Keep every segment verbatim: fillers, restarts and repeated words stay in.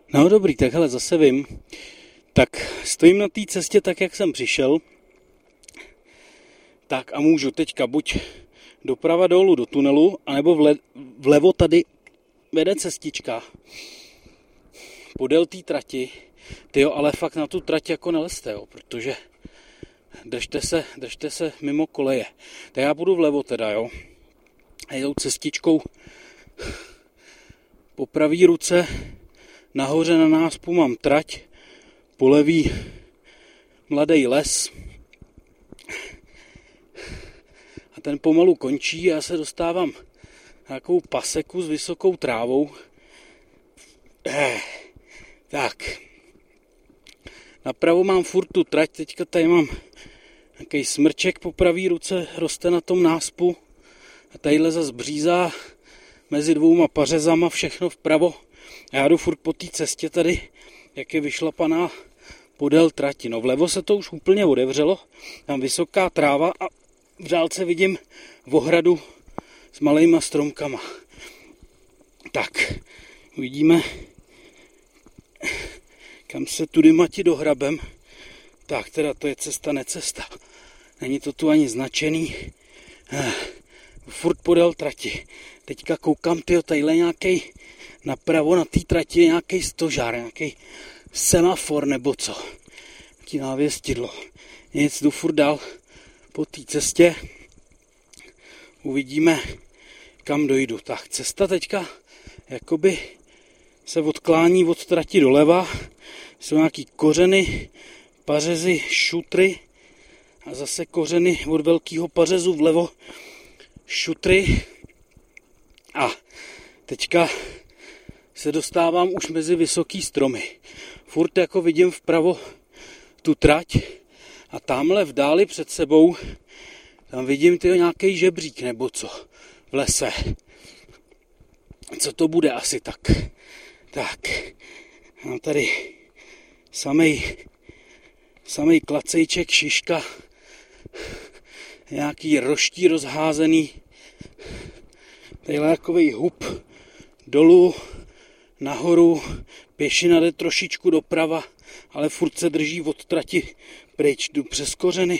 No dobrý, tak hele, zase vím. Tak stojím na té cestě tak, jak jsem přišel. Tak a můžu teďka buď doprava dolů do tunelu, anebo vle, vlevo tady vede cestička. Podél té trati. Tyjo, ale fakt na tu trať jako nelezte, jo, protože držte se, držte se mimo koleje. Tak já půjdu vlevo teda, jo. A tou cestičkou po pravý ruce nahoře na náspu mám trať, po levý mladý les a ten pomalu končí a já se dostávám na takovou paseku s vysokou trávou. Eh, tak, napravo mám furt tu trať, teďka tady mám nějaký smrček po pravý ruce, roste na tom náspu a tadyhle zas břízá mezi dvouma pařezama všechno vpravo. A já jdu furt po té cestě tady, jak je vyšlapaná podél trati. No vlevo se to už úplně otevřelo, tam vysoká tráva a v dálce vidím ohradu s malejma stromkama. Tak, uvidíme, kam se tudy mati dohrabem. Tak, teda to je cesta, necesta. Není to tu ani značený. Furt podél trati. Teďka koukám, tyjo, tadyhle nějaký napravo na té trati je nějaký stožár, nějaký semafor nebo co. Nějaký návěstidlo. Nic, jdu furt dál po té cestě. Uvidíme, kam dojdu. Tak, cesta teďka jakoby se odklání od trati doleva. Jsou nějaký kořeny, pařezy, šutry a zase kořeny od velkého pařezu vlevo, šutry. A teďka se dostávám už mezi vysoký stromy. Furt jako vidím vpravo tu trať a tamhle v dáli před sebou tam vidím tyjo nějaký žebřík nebo co v lese. Co to bude asi tak? Tak, mám tady samej, samej klacejček, šiška, nějaký roští rozházený, tadyhle takovej hub dolů, nahoru, pěšina jde trošičku doprava, ale furt se drží od trati pryč, jdu přes kořeny.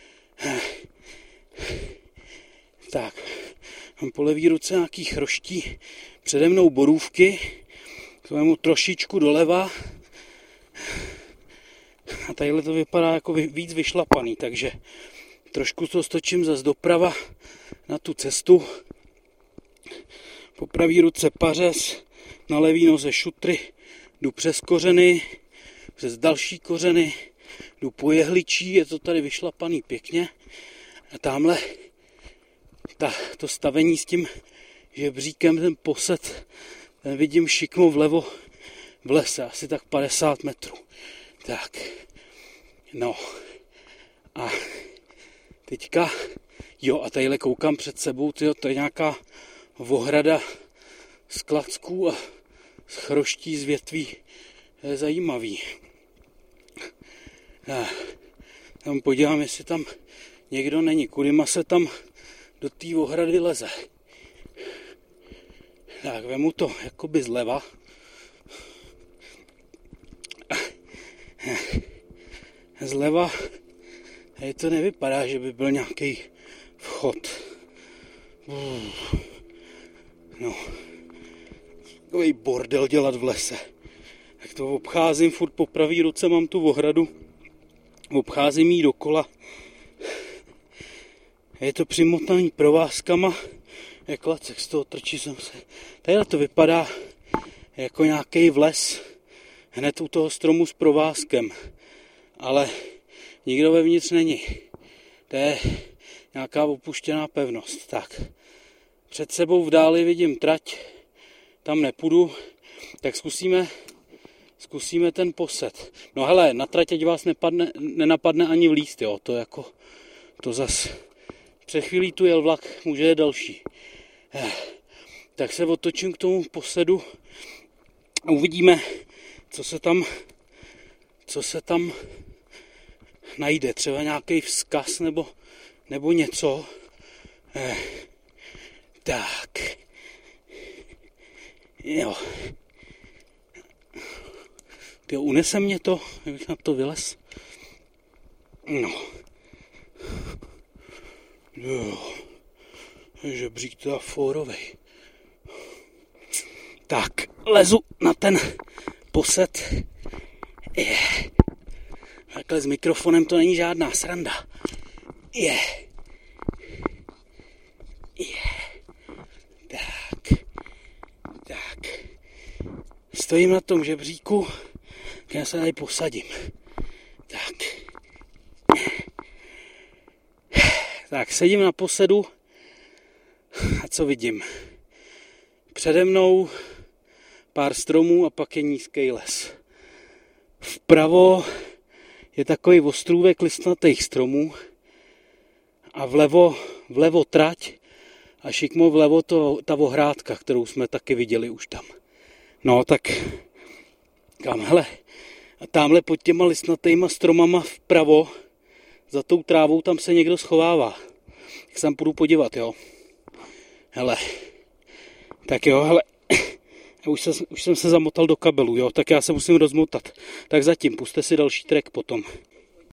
Tak, mám po levý ruce nějaký chroští, přede mnou borůvky, k tomu trošičku doleva. A tadyhle to vypadá jako víc vyšlapaný, takže trošku to stočím zase doprava na tu cestu. Po pravý ruce pařez, na levý noze šutry, jdu přes kořeny, přes další kořeny, jdu po jehličí, je to tady vyšlapaný pěkně. A tamhle ta, to stavení s tím žebříkem, ten posed, ten vidím šikmo vlevo v lese, asi tak padesát metrů. Tak, no a teďka, jo a tadyhle koukám před sebou, tyjo, to je nějaká ohrada z klacků a z chroští z větví, to je zajímavý. Já tam podívám, jestli tam někdo není, kudyma se tam do té ohrady leze. Tak, vemu to jakoby zleva. Zleva je to nevypadá, že by byl nějaký vchod. No, takový bordel dělat v lese. Tak to obcházím furt po pravý ruce, mám tu ohradu. Obcházím jí dokola. Je to přimotaný provázkama. Jak klacek, z toho trčí jsem se. Tady to vypadá jako nějaký vles. Hned u toho stromu s provázkem. Ale nikdo vevnitř není. To je nějaká opuštěná pevnost. Tak. Před sebou v dáli vidím trať. Tam nepůjdu. Tak zkusíme, zkusíme ten posed. No hele, na trať ať vás nepadne, nenapadne ani vlízt, jo. To jako, to zas. Před chvílí tu jel vlak, může je další. Tak se otočím k tomu posedu a uvidíme, co se tam, co se tam najde. Třeba nějaký vzkaz nebo, nebo něco. Eh, tak. Jo. Tyjo, unese mě to, kdybych na to vylez. No. Jo. Žebřík teda fórovej. Tak, lezu na ten posed. Je. Takhle s mikrofonem to není žádná sranda. Je. Je. Tak. Tak. Stojím na tom žebříku, já se tady posadím. Tak. Tak, sedím na posedu a co vidím? Přede mnou pár stromů a pak je nízký les. Vpravo je takový ostrůvek listnatých stromů a vlevo, vlevo trať a šikmo vlevo to, ta ohrádka, kterou jsme taky viděli už tam. No tak, kam, hele, a tamhle pod těma listnatýma stromama vpravo, za tou trávou, tam se někdo schovává. Tak se tam půjdu podívat, jo. Hele, tak jo, hele, už, se, už jsem se zamotal do kabelu, jo, tak já se musím rozmotat. Tak zatím, puste si další track potom.